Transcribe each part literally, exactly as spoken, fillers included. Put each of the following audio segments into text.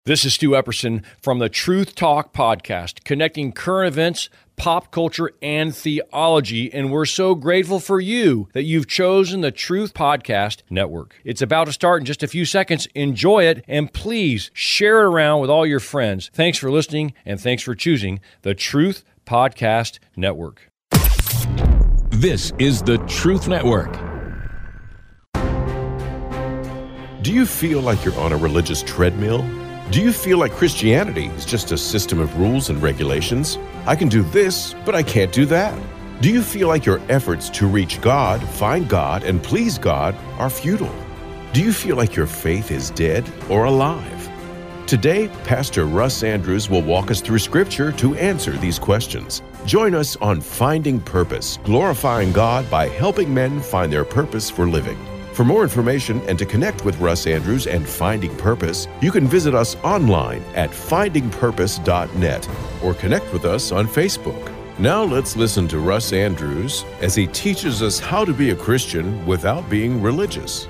This is Stu Epperson from the Truth Talk podcast, connecting current events, pop culture, and theology, and we're so grateful for you that you've chosen the Truth Podcast Network. It's about to start in just a few seconds. Enjoy it, and please share it around with all your friends. Thanks for listening, and thanks for choosing the Truth Podcast Network. This is the Truth Network. Do you feel like you're on a religious treadmill? Do you feel like Christianity is just a system of rules and regulations? I can do this, but I can't do that. Do you feel like your efforts to reach God, find God, and please God are futile? Do you feel like your faith is dead or alive? Today, Pastor Russ Andrews will walk us through Scripture to answer these questions. Join us on Finding Purpose, glorifying God by helping men find their purpose for living. For more information and to connect with Russ Andrews and Finding Purpose, you can visit us online at finding purpose dot net or connect with us on Facebook. Now let's listen to Russ Andrews as he teaches us how to be a Christian without being religious.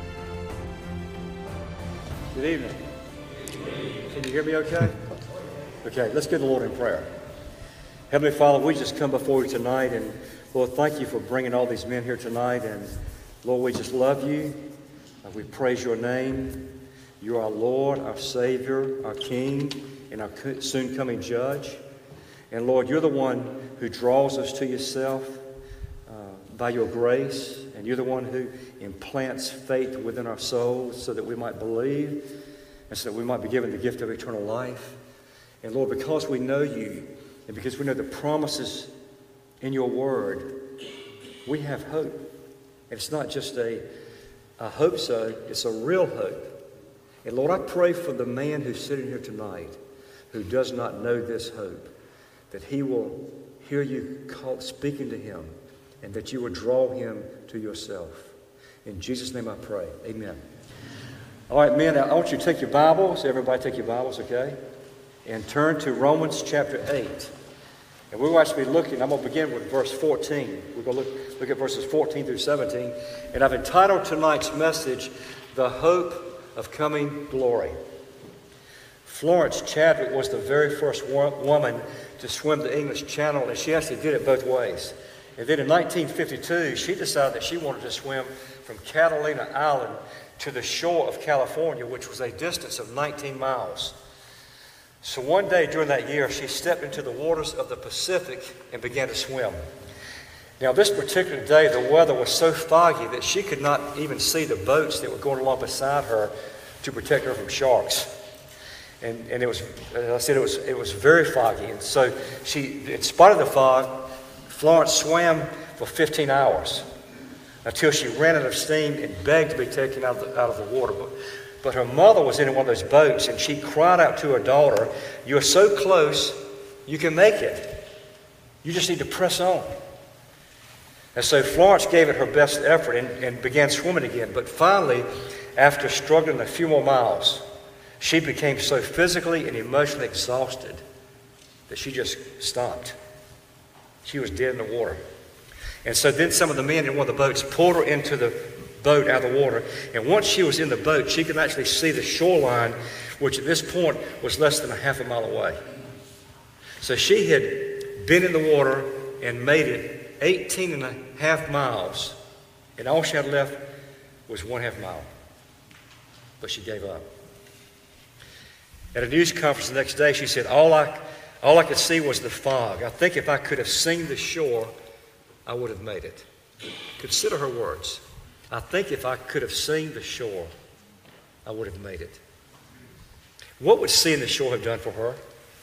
Good evening. Can you hear me okay? Okay, let's get the Lord in prayer. Heavenly Father, we just come before you tonight, and Lord, thank you for bringing all these men here tonight, and Lord, we just love you. We praise your name. You are our Lord, our Savior, our King, and our soon-coming Judge. And Lord, you're the one who draws us to yourself uh, by your grace, and you're the one who implants faith within our souls so that we might believe and so that we might be given the gift of eternal life. And Lord, because we know you and because we know the promises in your word, we have hope. And it's not just a, a hope so, it's a real hope. And Lord, I pray for the man who's sitting here tonight who does not know this hope, that he will hear you call, speaking to him, and that you will draw him to yourself. In Jesus' name I pray, amen. All right, men, I want you to take your Bibles, everybody take your Bibles, okay? And turn to Romans chapter eight. And we're going to be looking, I'm going to begin with verse fourteen. We're going to look, look at verses fourteen through seventeen. And I've entitled tonight's message, The Hope of Coming Glory. Florence Chadwick was the very first woman to swim the English Channel, and she actually did it both ways. And then in nineteen fifty-two, she decided that she wanted to swim from Catalina Island to the shore of California, which was a distance of nineteen miles. So one day during that year, she stepped into the waters of the Pacific and began to swim. Now, this particular day, the weather was so foggy that she could not even see the boats that were going along beside her to protect her from sharks. And, and it was, as I said, it was, it was very foggy. And so she, in spite of the fog, Florence swam for fifteen hours until she ran out of steam and begged to be taken out of the, out of the water. But, But her mother was in one of those boats, and she cried out to her daughter, "You're so close, you can make it. You just need to press on." And so Florence gave it her best effort and, and began swimming again. But finally, after struggling a few more miles, she became so physically and emotionally exhausted that she just stopped. She was dead in the water. And so then some of the men in one of the boats pulled her into the boat out of the water, and once she was in the boat, she could actually see the shoreline, which at this point was less than a half a mile away. So she had been in the water and made it eighteen and a half miles, and all she had left was one half mile. But she gave up. At a news conference the next day, she said, all I, all I could see was the fog. I think if I could have seen the shore, I would have made it. Consider her words. I think if I could have seen the shore, I would have made it. What would seeing the shore have done for her?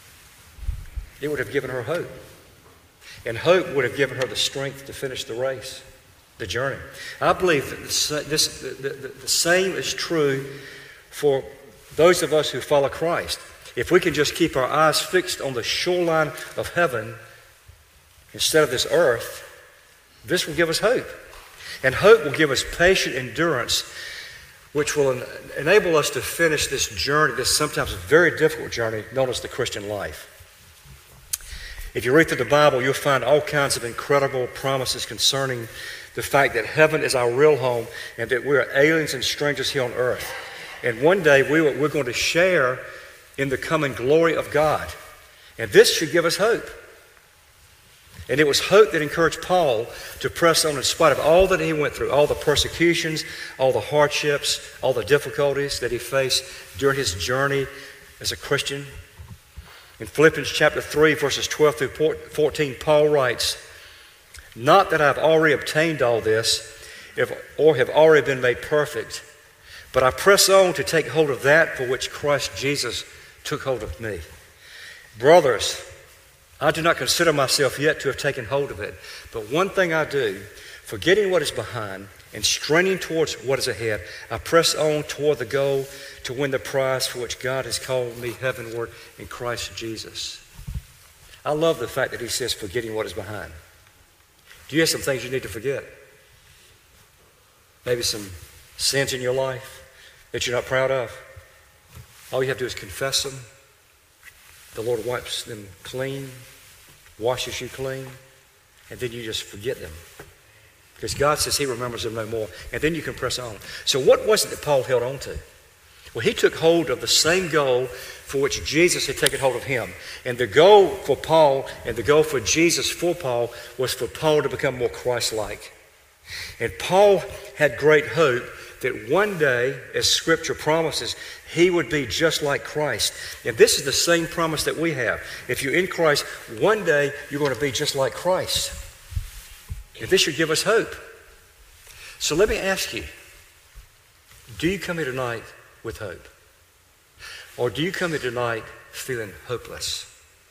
It would have given her hope. And hope would have given her the strength to finish the race, the journey. I believe that this, this, the, the, the same is true for those of us who follow Christ. If we can just keep our eyes fixed on the shoreline of heaven instead of this earth, this will give us hope. And hope will give us patient endurance, which will en- enable us to finish this journey, this sometimes very difficult journey known as the Christian life. If you read through the Bible, you'll find all kinds of incredible promises concerning the fact that heaven is our real home and that we're aliens and strangers here on earth. And one day we, we're going to share in the coming glory of God. And this should give us hope. And it was hope that encouraged Paul to press on in spite of all that he went through, all the persecutions, all the hardships, all the difficulties that he faced during his journey as a Christian. In Philippians chapter three, verses twelve through fourteen, Paul writes, "Not that I have already obtained all this, if, or have already been made perfect, but I press on to take hold of that for which Christ Jesus took hold of me. Brothers, I do not consider myself yet to have taken hold of it, but one thing I do, forgetting what is behind and straining towards what is ahead, I press on toward the goal to win the prize for which God has called me heavenward in Christ Jesus." I love the fact that he says forgetting what is behind. Do you have some things you need to forget? Maybe some sins in your life that you're not proud of. All you have to do is confess them. The Lord wipes them clean, washes you clean, and then you just forget them. Because God says he remembers them no more. And then you can press on. So what was it that Paul held on to? Well, he took hold of the same goal for which Jesus had taken hold of him. And the goal for Paul and the goal for Jesus for Paul was for Paul to become more Christ-like. And Paul had great hope that one day, as Scripture promises, he would be just like Christ. And this is the same promise that we have. If you're in Christ, one day you're going to be just like Christ. And this should give us hope. So let me ask you, do you come here tonight with hope? Or do you come here tonight feeling hopeless?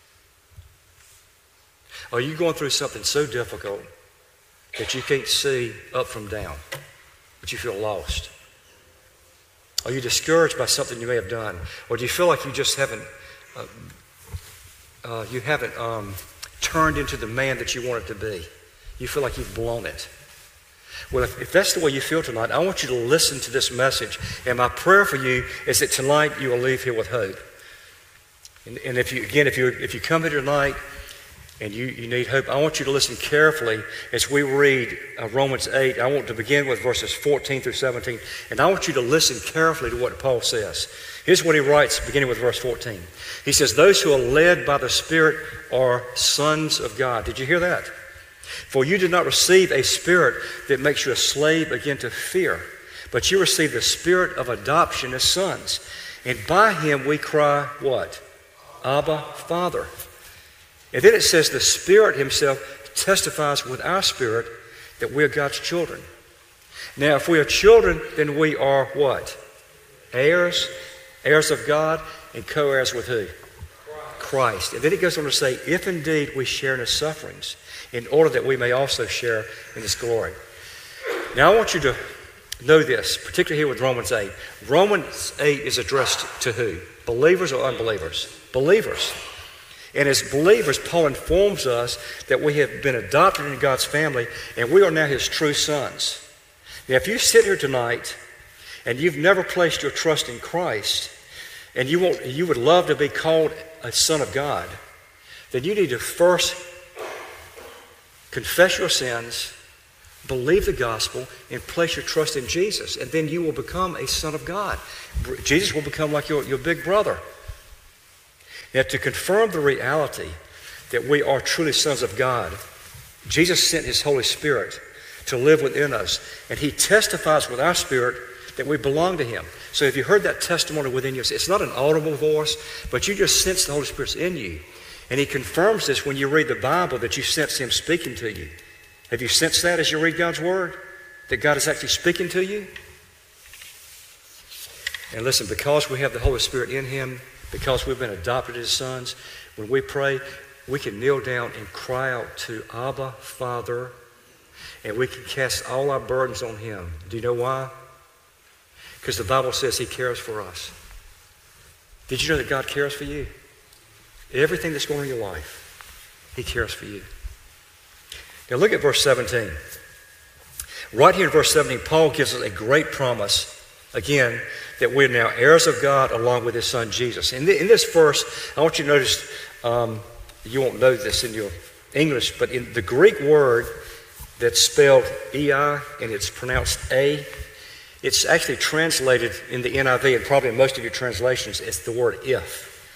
Are you going through something so difficult that you can't see up from down, but you feel lost? Are you discouraged by something you may have done? Or do you feel like you just haven't uh, uh, you haven't um, turned into the man that you wanted to be? You feel like you've blown it. Well, if, if that's the way you feel tonight, I want you to listen to this message. And my prayer for you is that tonight you will leave here with hope. And, and if you, again, if you if you come here tonight and you, you need hope, I want you to listen carefully as we read uh, Romans eight. I want to begin with verses fourteen through seventeen. And I want you to listen carefully to what Paul says. Here's what he writes, beginning with verse fourteen. He says, "Those who are led by the Spirit are sons of God." Did you hear that? "For you did not receive a spirit that makes you a slave again to fear, but you received the spirit of adoption as sons. And by him we cry," what? "Abba, Father." And then it says the Spirit himself testifies with our spirit that we are God's children. Now, if we are children, then we are what? Heirs, heirs of God, and co-heirs with who? Christ. And then it goes on to say, if indeed we share in his sufferings, in order that we may also share in his glory. Now, I want you to know this, particularly here with Romans eight. Romans eight is addressed to who? Believers or unbelievers? Believers. And as believers, Paul informs us that we have been adopted into God's family and we are now his true sons. Now, if you sit here tonight and you've never placed your trust in Christ and you, want, you would love to be called a son of God, then you need to first confess your sins, believe the gospel, and place your trust in Jesus. And then you will become a son of God. Jesus will become like your, your big brother. Now, to confirm the reality that we are truly sons of God, Jesus sent his Holy Spirit to live within us. And he testifies with our spirit that we belong to him. So if you heard that testimony within you, it's not an audible voice, but you just sense the Holy Spirit's in you. And he confirms this when you read the Bible, that you sense him speaking to you. Have you sensed that as you read God's word? That God is actually speaking to you? And listen, because we have the Holy Spirit in him, because we've been adopted as sons, when we pray, we can kneel down and cry out to Abba, Father, and we can cast all our burdens on him. Do you know why? Because the Bible says he cares for us. Did you know that God cares for you? Everything that's going on in your life, he cares for you. Now look at verse seventeen. Right here in verse seventeen, Paul gives us a great promise, again, that we're now heirs of God along with his son Jesus. In, the, in this verse, I want you to notice, um, you won't know this in your English, but in the Greek word that's spelled E I and it's pronounced A, it's actually translated in the N I V and probably in most of your translations, it's the word if.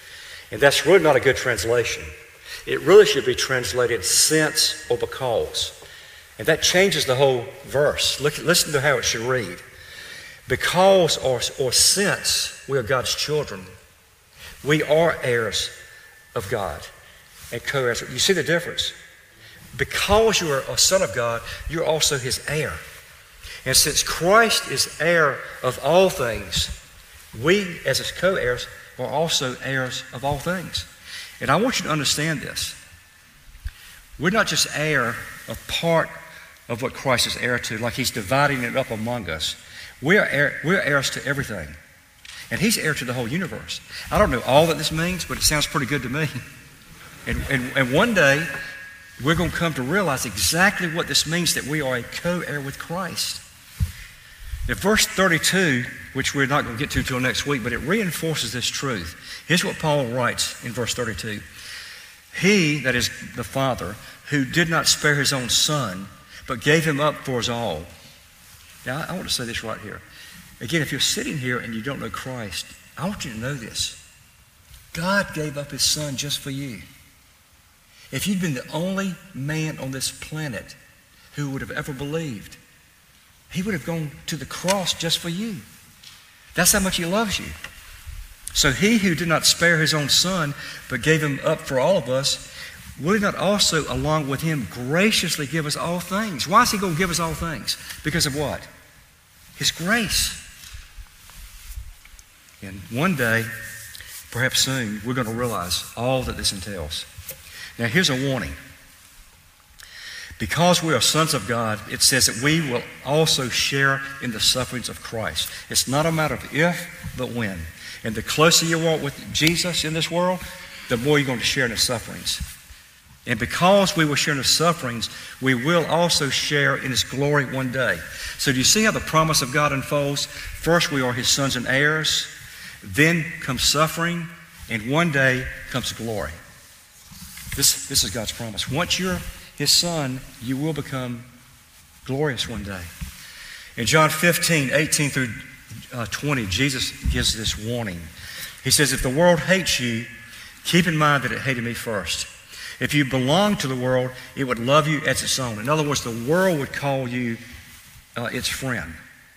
And that's really not a good translation. It really should be translated since or because. And that changes the whole verse. Look, listen to how it should read. Because or, or since we are God's children, we are heirs of God and co-heirs. You see the difference? Because you are a son of God, you're also his heir. And since Christ is heir of all things, we as his co-heirs are also heirs of all things. And I want you to understand this. We're not just heir of part of what Christ is heir to, like he's dividing it up among us. We're, heir, we're heirs to everything. And he's heir to the whole universe. I don't know all that this means, but it sounds pretty good to me. And, and, and one day, we're going to come to realize exactly what this means, that we are a co-heir with Christ. In verse thirty-two, which we're not going to get to till next week, but it reinforces this truth. Here's what Paul writes in verse thirty-two. He, that is the Father, who did not spare his own Son, but gave him up for us all. Now, I want to say this right here. Again, if you're sitting here and you don't know Christ, I want you to know this. God gave up his Son just for you. If you'd been the only man on this planet who would have ever believed, he would have gone to the cross just for you. That's how much he loves you. So he who did not spare his own Son, but gave him up for all of us, will he not also, along with him, graciously give us all things? Why is he going to give us all things? Because of what? His grace. And one day, perhaps soon, we're going to realize all that this entails. Now, here's a warning. Because we are sons of God, it says that we will also share in the sufferings of Christ. It's not a matter of if, but when. And the closer you walk with Jesus in this world, the more you're going to share in the sufferings. And because we will share in the sufferings, we will also share in his glory one day. So do you see how the promise of God unfolds? First, we are his sons and heirs. Then comes suffering. And one day comes glory. This, this is God's promise. Once you're his son, you will become glorious one day. In John fifteen, eighteen through twenty, Jesus gives this warning. He says, if the world hates you, keep in mind that it hated me first. If you belong to the world, it would love you as its own. In other words, the world would call you uh, its friend.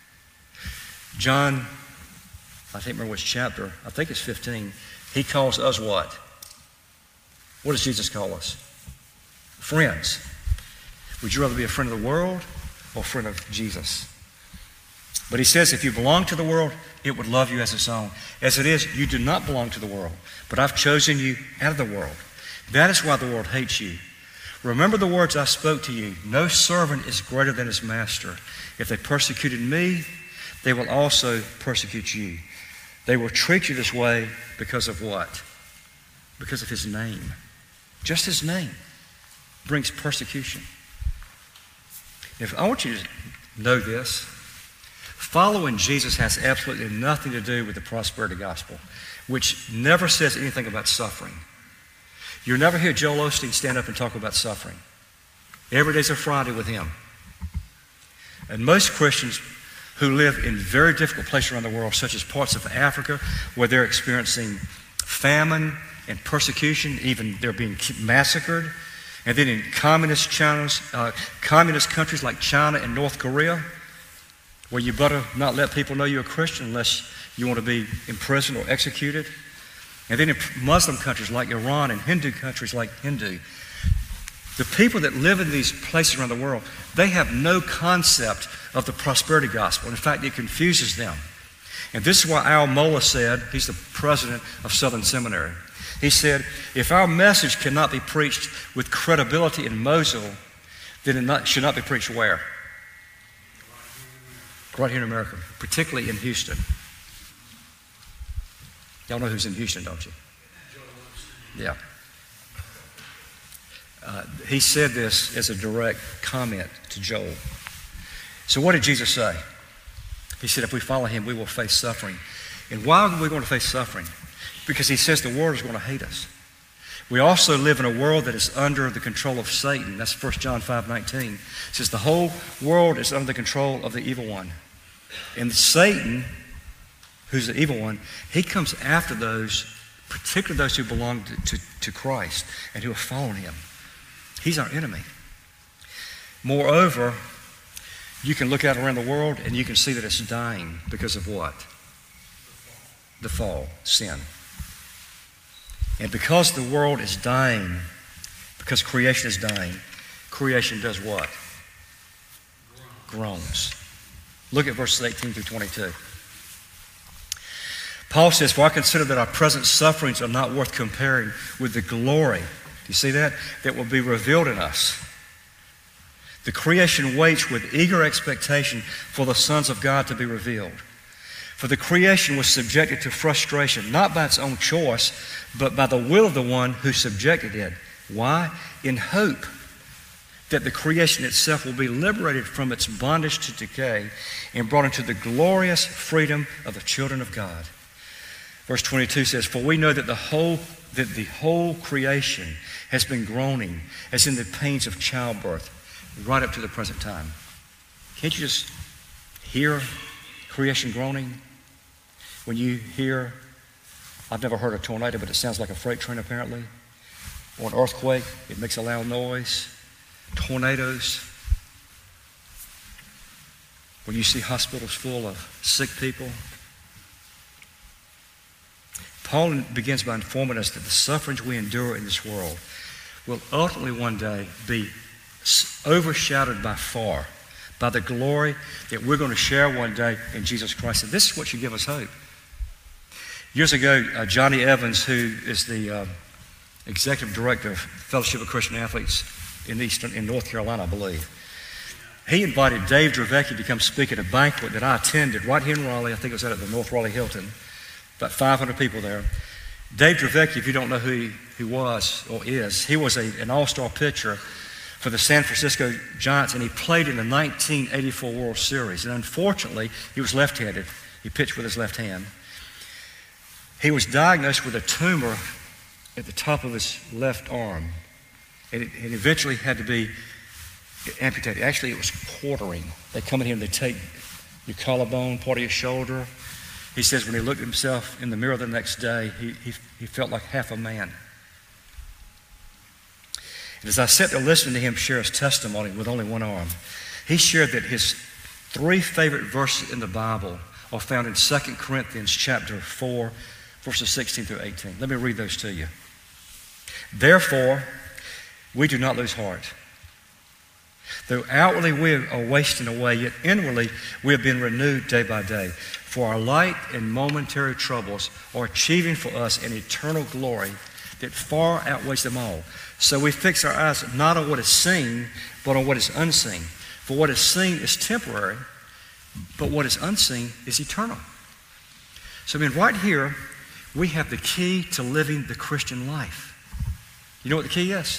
John, I can't remember which chapter, I think it's fifteen, he calls us what? What does Jesus call us? Friends. Would you rather be a friend of the world or a friend of Jesus? But he says if you belong to the world, it would love you as its own. As it is, you do not belong to the world, but I've chosen you out of the world. That is why the world hates you. Remember the words I spoke to you. No servant is greater than his master. If they persecuted me, they will also persecute you. They will treat you this way because of what? Because of his name. Just his name brings persecution. If I want you to know this, following Jesus has absolutely nothing to do with the prosperity gospel, which never says anything about suffering. You'll never hear Joel Osteen stand up and talk about suffering. Every day's a Friday with him. And most Christians who live in very difficult places around the world, such as parts of Africa, where they're experiencing famine and persecution, even they're being massacred, and then in communist China's, uh, communist countries like China and North Korea, where you better not let people know you're a Christian unless you want to be imprisoned or executed. And then in Muslim countries like Iran and Hindu countries like Hindu, the people that live in these places around the world, they have no concept of the prosperity gospel. In fact, it confuses them. And this is why Al Mola said, he's the president of Southern Seminary. He said, if our message cannot be preached with credibility in Mosul, then it not, should not be preached where? Right here in America, particularly in Houston. Y'all know who's in Houston, don't you? Yeah. Uh, he said this as a direct comment to Joel. So what did Jesus say? He said, if we follow him, we will face suffering. And why are we going to face suffering? Because he says the world is going to hate us. We also live in a world that is under the control of Satan. That's First John five nineteen. It says the whole world is under the control of the evil one. And Satan, who's the evil one, he comes after those particularly those who belong to, to, to Christ and who have followed him. He's our enemy. Moreover, you can look out around the world and you can see that it's dying because of what? The fall, sin. And because the world is dying, because creation is dying, creation does what? Groans. Look at verses eighteen through twenty-two. Paul says, "For I consider that our present sufferings are not worth comparing with the glory," do you see that? "That will be revealed in us. The creation waits with eager expectation for the sons of God to be revealed. For the creation was subjected to frustration, not by its own choice, but by the will of the one who subjected it. Why? In hope that the creation itself will be liberated from its bondage to decay and brought into the glorious freedom of the children of God." Verse twenty-two says, "For we know that the whole that the whole creation has been groaning as in the pains of childbirth right up to the present time." Can't you just hear creation groaning? When you hear, I've never heard a tornado, but it sounds like a freight train apparently, or an earthquake, it makes a loud noise. Tornadoes. When you see hospitals full of sick people. Paul begins by informing us that the sufferings we endure in this world will ultimately one day be overshadowed by far by the glory that we're going to share one day in Jesus Christ. And this is what should give us hope. Years ago, uh, Johnny Evans, who is the uh, executive director of Fellowship of Christian Athletes in Eastern, in North Carolina, I believe, he invited Dave Dravecki to come speak at a banquet that I attended right here in Raleigh. I think it was out at the North Raleigh Hilton. About five hundred people there. Dave Dravecki, if you don't know who he, he was or is, he was a, an all-star pitcher for the San Francisco Giants, and he played in the nineteen eighty-four World Series. And unfortunately, he was left-handed. He pitched with his left hand. He was diagnosed with a tumor at the top of his left arm, and it, it eventually had to be amputated. Actually, it was quartering. They come in here and they take your collarbone, part of your shoulder. He says when he looked at himself in the mirror the next day, he, he, he felt like half a man. And as I sat there listening to him share his testimony with only one arm, he shared that his three favorite verses in the Bible are found in Second Corinthians chapter four, verses sixteen through eighteen. Let me read those to you. "Therefore, we do not lose heart. Though outwardly we are wasting away, yet inwardly we have been renewed day by day. For our light and momentary troubles are achieving for us an eternal glory that far outweighs them all. So we fix our eyes not on what is seen, but on what is unseen. For what is seen is temporary, but what is unseen is eternal." So I mean, right here, we have the key to living the Christian life. You know what the key is?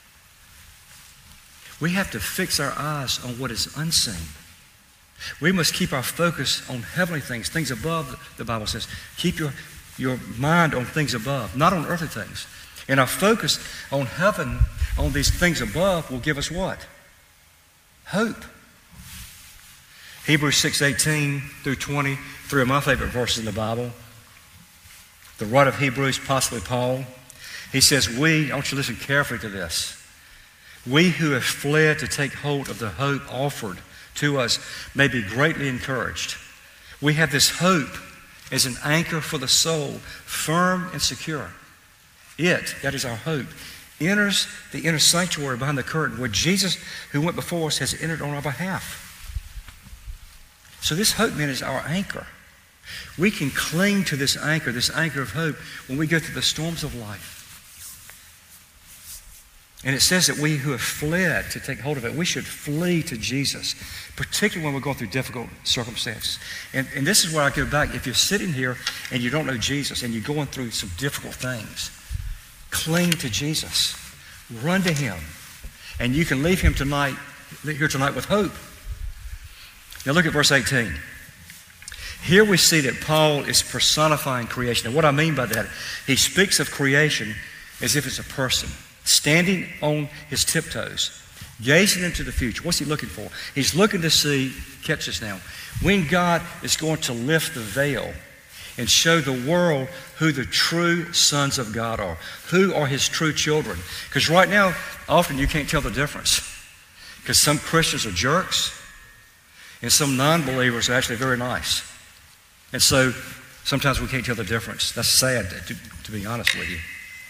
We have to fix our eyes on what is unseen. We must keep our focus on heavenly things, things above, the Bible says. Keep your, your mind on things above, not on earthly things. And our focus on heaven, on these things above, will give us what? Hope. Hebrews six eighteen through twenty, three of my favorite verses in the Bible. The writer of Hebrews, possibly Paul, he says, we, I want you to listen carefully to this, "We who have fled to take hold of the hope offered to us may be greatly encouraged. We have this hope as an anchor for the soul, firm and secure. It," that is our hope, "enters the inner sanctuary behind the curtain where Jesus, who went before us, has entered on our behalf." So this hope, man, is our anchor. We can cling to this anchor, this anchor of hope, when we go through the storms of life. And it says that we who have fled to take hold of it, we should flee to Jesus, particularly when we're going through difficult circumstances. And, and this is where I go back. If you're sitting here and you don't know Jesus and you're going through some difficult things, cling to Jesus. Run to him. And you can leave him tonight, here tonight with hope. Now look at verse eighteen. Here we see that Paul is personifying creation. And what I mean by that, he speaks of creation as if it's a person, standing on his tiptoes, gazing into the future. What's he looking for? He's looking to see, catch this now, when God is going to lift the veil and show the world who the true sons of God are, who are his true children. Because right now, often you can't tell the difference. Because some Christians are jerks, and some non-believers are actually very nice. And so sometimes we can't tell the difference. That's sad, to, to be honest with you.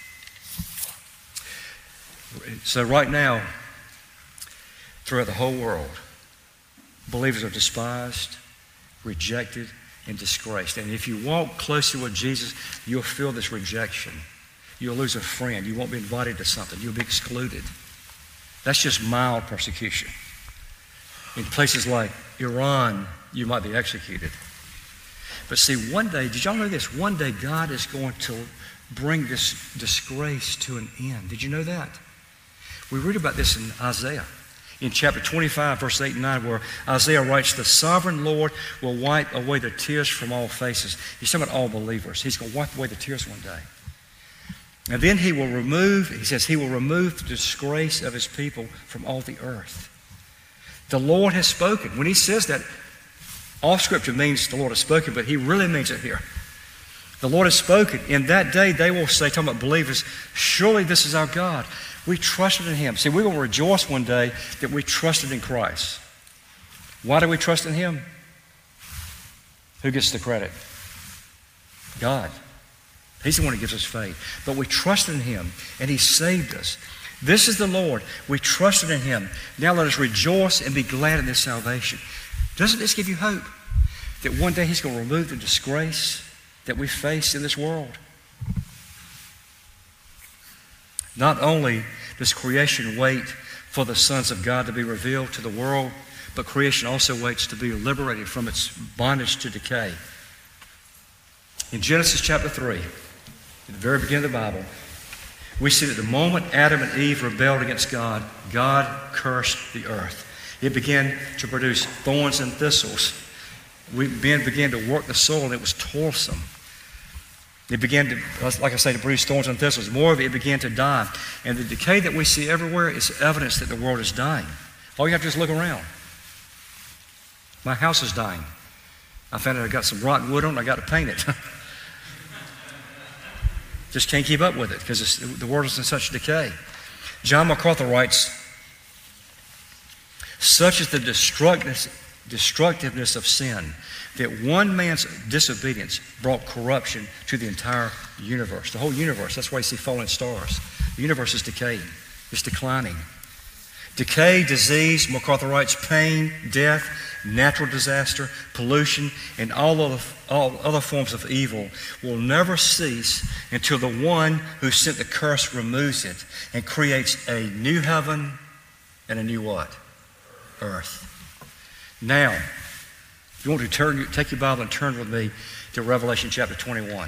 So right now, throughout the whole world, believers are despised, rejected, and disgraced. And if you walk closely with Jesus, you'll feel this rejection. You'll lose a friend. You won't be invited to something. You'll be excluded. That's just mild persecution. In places like Iran, you might be executed. But see, one day, did y'all know this? One day God is going to bring this disgrace to an end. Did you know that? We read about this in Isaiah. In chapter twenty-five, verse eight and nine, where Isaiah writes, the sovereign Lord will wipe away the tears from all faces. He's talking about all believers. He's going to wipe away the tears one day. And then he will remove, he says, he will remove the disgrace of his people from all the earth. The Lord has spoken. When he says that, all Scripture means the Lord has spoken, but he really means it here. The Lord has spoken. In that day, they will say, talking about believers, surely this is our God. We trusted in him. See, we will rejoice one day that we trusted in Christ. Why do we trust in him? Who gets the credit? God. He's the one who gives us faith. But we trusted in him, and he saved us. This is the Lord. We trusted in him. Now let us rejoice and be glad in this salvation. Doesn't this give you hope? That one day he's going to remove the disgrace that we face in this world. Not only does creation wait for the sons of God to be revealed to the world, but creation also waits to be liberated from its bondage to decay. In Genesis chapter three, at the very beginning of the Bible, we see that the moment Adam and Eve rebelled against God, God cursed the earth. It began to produce thorns and thistles. We men began to work the soil, and it was toilsome. It began to, like I say, to produce thorns and thistles. More of it began to die. And the decay that we see everywhere is evidence that the world is dying. All you have to do is look around. My house is dying. I found out I got some rotten wood on it, I got to paint it. Just can't keep up with it because the world is in such decay. John MacArthur writes, such is the destructiveness of sin that one man's disobedience brought corruption to the entire universe. The whole universe. That's why you see falling stars. The universe is decaying. It's declining. Decay, disease, MacArthur writes, pain, death, natural disaster, pollution, and all other, all other forms of evil will never cease until the one who sent the curse removes it and creates a new heaven and a new what? Earth. Now, if you want to turn, take your Bible and turn with me to Revelation chapter twenty-one.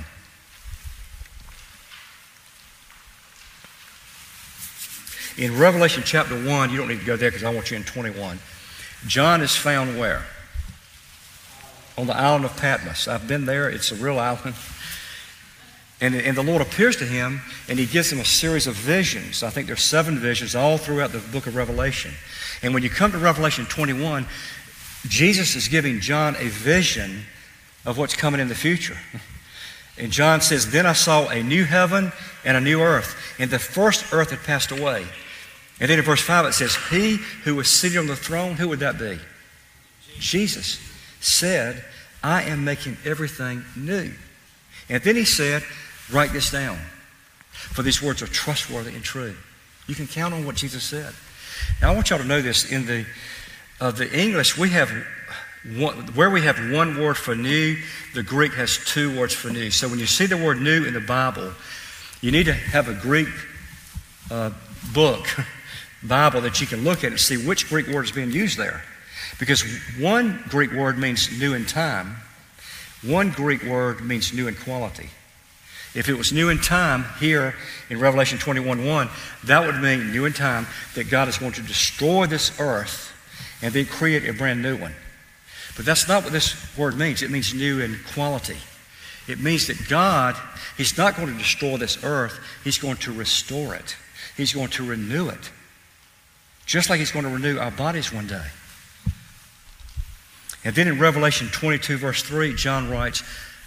In Revelation chapter one, you don't need to go there because I want you in twenty-one. John is found where? On the island of Patmos. I've been there. It's a real island. And, and the Lord appears to him, and he gives him a series of visions. I think there's seven visions all throughout the book of Revelation. And when you come to Revelation twenty-one, Jesus is giving John a vision of what's coming in the future. And John says, then I saw a new heaven and a new earth, and the first earth had passed away. And then in verse five it says, he who was seated on the throne, who would that be? Jesus said, I am making everything new. And then he said, write this down, for these words are trustworthy and true. You can count on what Jesus said. Now I want y'all to know this. In the uh, the English, we have one, where we have one word for new, the Greek has two words for new. So when you see the word new in the Bible, you need to have a Greek uh, book, Bible, that you can look at and see which Greek word is being used there. Because one Greek word means new in time, one Greek word means new in quality. If it was new in time here in Revelation twenty-one one, that would mean new in time that God is going to destroy this earth and then create a brand new one. But that's not what this word means. It means new in quality. It means that God, he's not going to destroy this earth. He's going to restore it. He's going to renew it. Just like he's going to renew our bodies one day. And then in Revelation twenty-two verse three, John writes,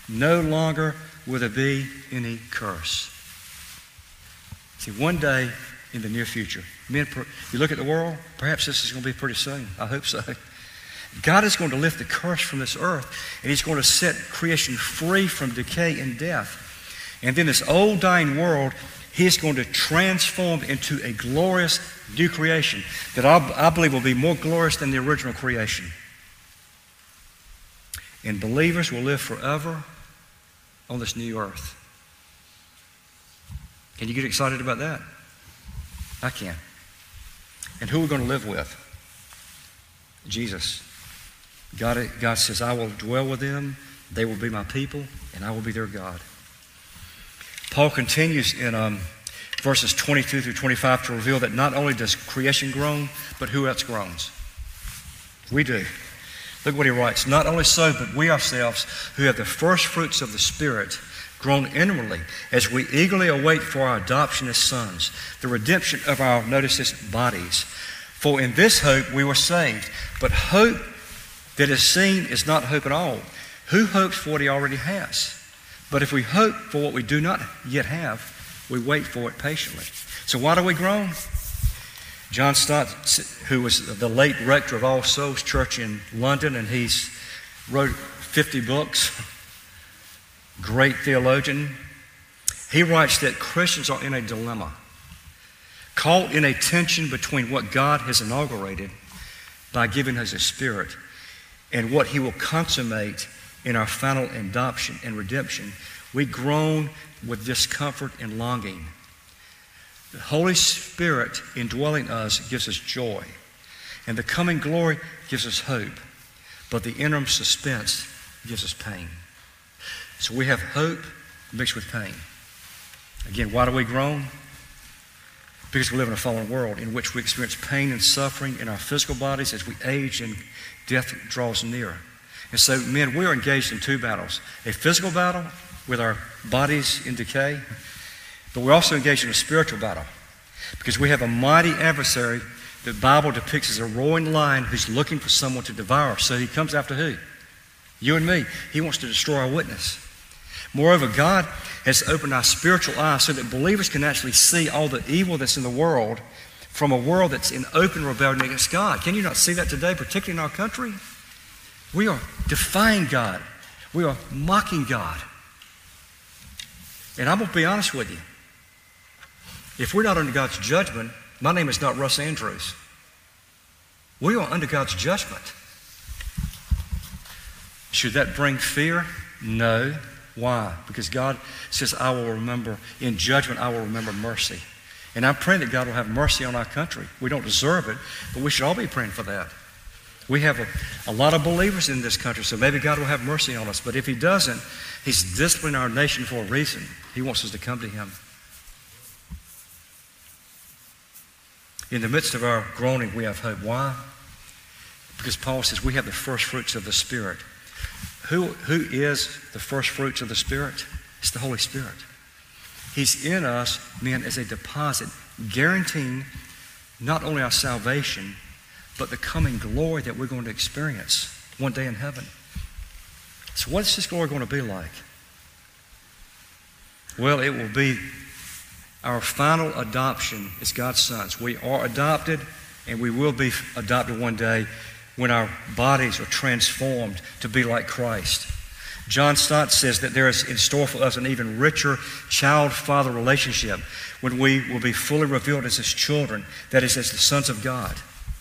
No longer will there be any curse. See, one day in the near future, men, you look at the world, perhaps this is going to be pretty soon. I hope so. God is going to lift the curse from this earth, and He's going to set creation free from decay and death. And then this old dying world, He's going to transform into a glorious new creation that I, I believe will be more glorious than the original creation. And believers will live forever on this new earth. Can you get excited about that? I can. And who are we going to live with? Jesus. God, God says, I will dwell with them, they will be my people, and I will be their God. Paul continues in um, verses twenty-two through twenty-five to reveal that not only does creation groan, but who else groans? We do. Look what he writes. Not only so, but we ourselves, who have the first fruits of the Spirit, groan inwardly as we eagerly await for our adoption as sons, the redemption of our, notice this, bodies. For in this hope we were saved. But hope that is seen is not hope at all. Who hopes for what he already has? But if we hope for what we do not yet have, we wait for it patiently. So why do we groan? John Stott, who was the late rector of All Souls Church in London, and he's wrote fifty books, great theologian, he writes that Christians are in a dilemma, caught in a tension between what God has inaugurated by giving us His Spirit and what He will consummate in our final adoption and redemption. We groan with discomfort and longing. The Holy Spirit indwelling us gives us joy, and the coming glory gives us hope, but the interim suspense gives us pain. So we have hope mixed with pain. Again, why do we groan? Because we live in a fallen world in which we experience pain and suffering in our physical bodies as we age and death draws near. And so, men, we are engaged in two battles. A physical battle with our bodies in decay, but we're also engaged in a spiritual battle because we have a mighty adversary that the Bible depicts as a roaring lion who's looking for someone to devour. So he comes after who? You and me. He wants to destroy our witness. Moreover, God has opened our spiritual eyes so that believers can actually see all the evil that's in the world from a world that's in open rebellion against God. Can you not see that today, particularly in our country? We are defying God. We are mocking God. And I'm going to be honest with you. If we're not under God's judgment, my name is not Russ Andrews. We are under God's judgment. Should that bring fear? No. Why? Because God says, I will remember, in judgment, I will remember mercy. And I'm praying that God will have mercy on our country. We don't deserve it, but we should all be praying for that. We have a, a lot of believers in this country, so maybe God will have mercy on us. But if He doesn't, He's disciplining our nation for a reason. He wants us to come to Him. In the midst of our groaning, we have hope. Why? Because Paul says we have the first fruits of the Spirit. Who, who is the first fruits of the Spirit? It's the Holy Spirit. He's in us, men, as a deposit, guaranteeing not only our salvation, but the coming glory that we're going to experience one day in heaven. So what's this glory going to be like? Well, it will be our final adoption as God's sons. We are adopted, and we will be adopted one day when our bodies are transformed to be like Christ. John Stott says that there is in store for us an even richer child-father relationship when we will be fully revealed as His children, that is, as the sons of God.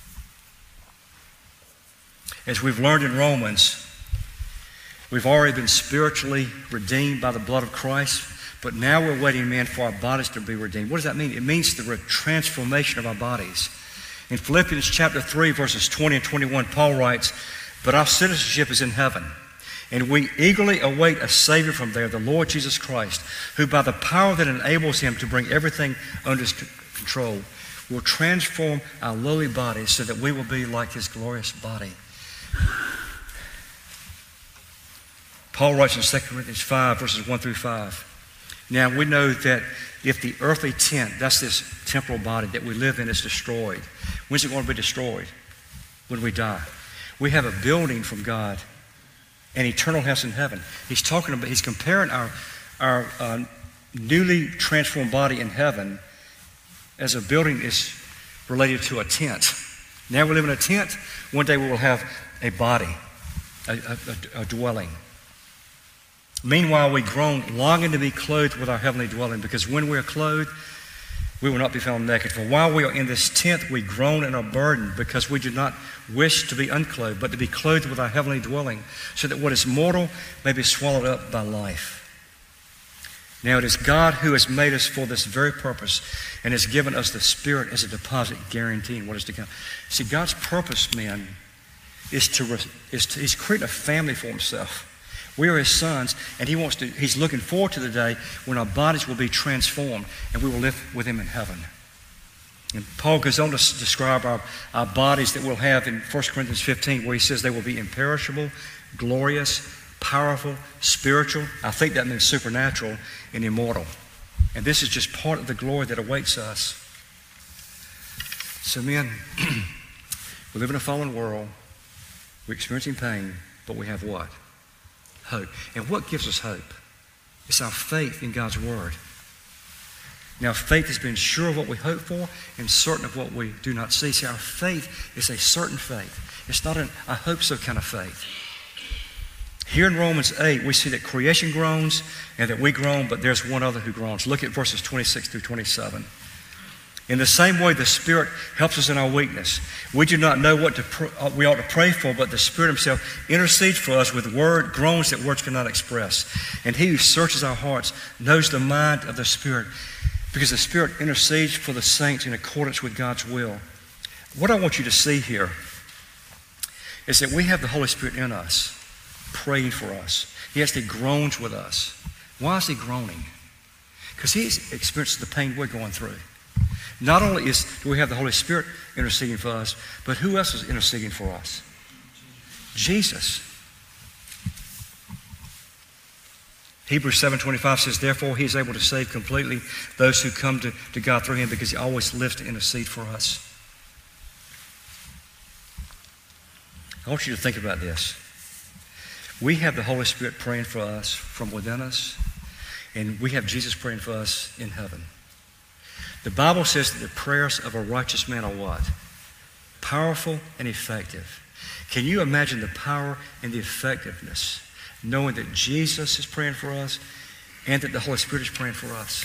As we've learned in Romans, we've already been spiritually redeemed by the blood of Christ, but now we're waiting, man, for our bodies to be redeemed. What does that mean? It means the transformation of our bodies. In Philippians chapter three, verses twenty and twenty-one, Paul writes, but our citizenship is in heaven, and we eagerly await a Savior from there, the Lord Jesus Christ, who by the power that enables Him to bring everything under His control will transform our lowly bodies so that we will be like His glorious body. Paul writes in Second Corinthians five, verses one through five. Now we know that if the earthly tent, that's this temporal body that we live in, is destroyed, when's it going to be destroyed? When we die. We have a building from God an eternal house in heaven. He's talking about, he's comparing our, our uh, newly transformed body in heaven as a building is related to a tent. Now we live in a tent. One day we will have a body, a, a, a dwelling. Meanwhile, we groan, longing to be clothed with our heavenly dwelling, because when we are clothed, we will not be found naked. For while we are in this tent, we groan and are burdened, because we do not wish to be unclothed, but to be clothed with our heavenly dwelling, so that what is mortal may be swallowed up by life. Now it is God who has made us for this very purpose and has given us the Spirit as a deposit guaranteeing what is to come. See, God's purpose, men, is to, is to He's creating a family for Himself. We are His sons, and He wants to. He's looking forward to the day when our bodies will be transformed and we will live with Him in heaven. And Paul goes on to describe our, our bodies that we'll have in First Corinthians fifteen, where he says they will be imperishable, glorious, powerful, spiritual. I think that means supernatural and immortal. And this is just part of the glory that awaits us. So men, we live in a fallen world. We're experiencing pain, but we have what? Hope. And what gives us hope? It's our faith in God's Word. Now, faith has been sure of what we hope for and certain of what we do not see. See, our faith is a certain faith. It's not an I hope so kind of faith. Here in Romans eight, we see that creation groans and that we groan, but there's one other who groans. Look at verses twenty-six through twenty-seven. In the same way, the Spirit helps us in our weakness. We do not know what to pr- we ought to pray for, but the Spirit Himself intercedes for us with word groans that words cannot express. And He who searches our hearts knows the mind of the Spirit, because the Spirit intercedes for the saints in accordance with God's will. What I want you to see here is that we have the Holy Spirit in us, praying for us. He actually groans with us. Why is He groaning? Because He's experienced the pain we're going through. Not only is, do we have the Holy Spirit interceding for us, but who else is interceding for us? Jesus. Hebrews seven twenty-five says, therefore He is able to save completely those who come to, to God through Him, because He always lives to intercede for us. I want you to think about this. We have the Holy Spirit praying for us from within us, and we have Jesus praying for us in heaven. The Bible says that the prayers of a righteous man are what? Powerful and effective. Can you imagine the power and the effectiveness, knowing that Jesus is praying for us and that the Holy Spirit is praying for us?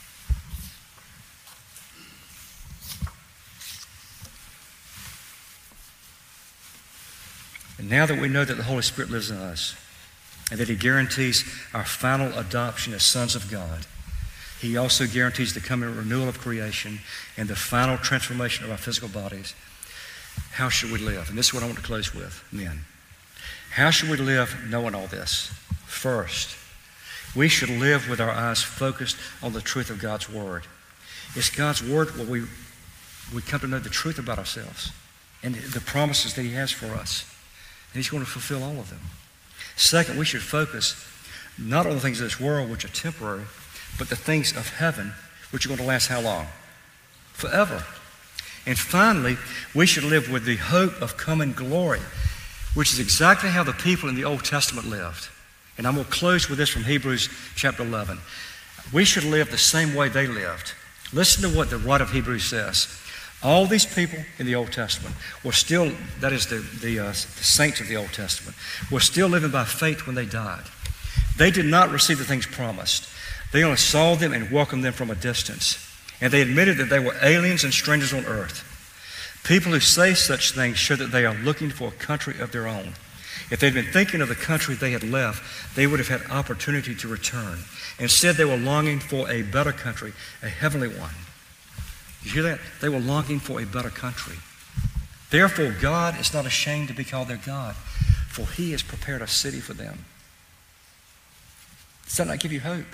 And now that we know that the Holy Spirit lives in us and that He guarantees our final adoption as sons of God, He also guarantees the coming renewal of creation and the final transformation of our physical bodies. How should we live? And this is what I want to close with, men. How should we live knowing all this? First, we should live with our eyes focused on the truth of God's Word. It's God's Word where we, we come to know the truth about ourselves and the promises that He has for us. And He's going to fulfill all of them. Second, we should focus not on the things of this world, which are temporary, but the things of heaven, which are going to last how long? Forever. And finally, we should live with the hope of coming glory, which is exactly how the people in the Old Testament lived. And I'm going to close with this from Hebrews chapter eleven. We should live the same way they lived. Listen to what the writer of Hebrews says. All these people in the Old Testament were still, that is the, the, uh, the saints of the Old Testament, were still living by faith when they died. They did not receive the things promised. They only saw them and welcomed them from a distance. And they admitted that they were aliens and strangers on earth. People who say such things show that they are looking for a country of their own. If they'd been thinking of the country they had left, they would have had opportunity to return. Instead, they were longing for a better country, a heavenly one. You hear that? They were longing for a better country. Therefore, God is not ashamed to be called their God, for He has prepared a city for them. Does that not give you hope?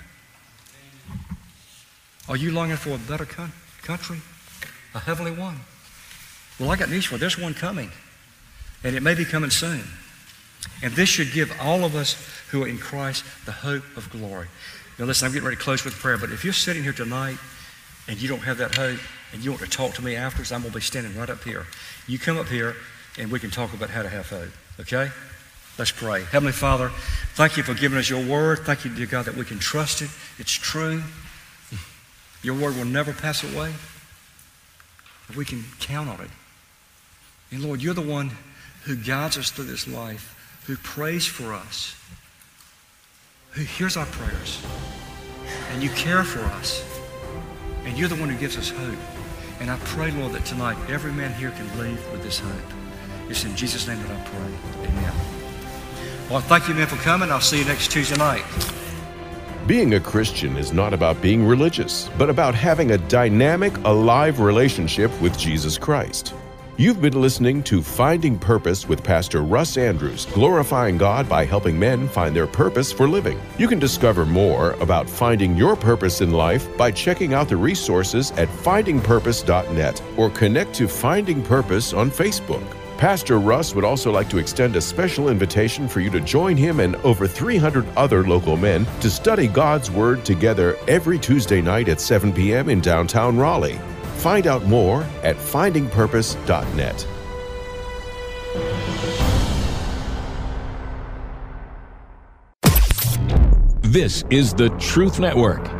Are you longing for a better con- country? A heavenly one? Well, I got news for you. There's one coming, and it may be coming soon. And this should give all of us who are in Christ the hope of glory. Now listen, I'm getting ready to close with prayer, but if you're sitting here tonight and you don't have that hope and you want to talk to me afterwards, I'm going to be standing right up here. You come up here and we can talk about how to have hope, okay? Let's pray. Heavenly Father, thank you for giving us your word. Thank you, dear God, that we can trust it. It's true. Your word will never pass away. We can count on it. And Lord, you're the one who guides us through this life, who prays for us, who hears our prayers, and you care for us. And you're the one who gives us hope. And I pray, Lord, that tonight every man here can leave with this hope. It's in Jesus' name that I pray. Amen. Well, thank you, men, for coming. I'll see you next Tuesday night. Being a Christian is not about being religious, but about having a dynamic, alive relationship with Jesus Christ. You've been listening to Finding Purpose with Pastor Russ Andrews, glorifying God by helping men find their purpose for living. You can discover more about finding your purpose in life by checking out the resources at finding purpose dot net or connect to Finding Purpose on Facebook. Pastor Russ would also like to extend a special invitation for you to join him and over three hundred other local men to study God's Word together every Tuesday night at seven p.m. in downtown Raleigh. Find out more at finding purpose dot net. This is the Truth Network.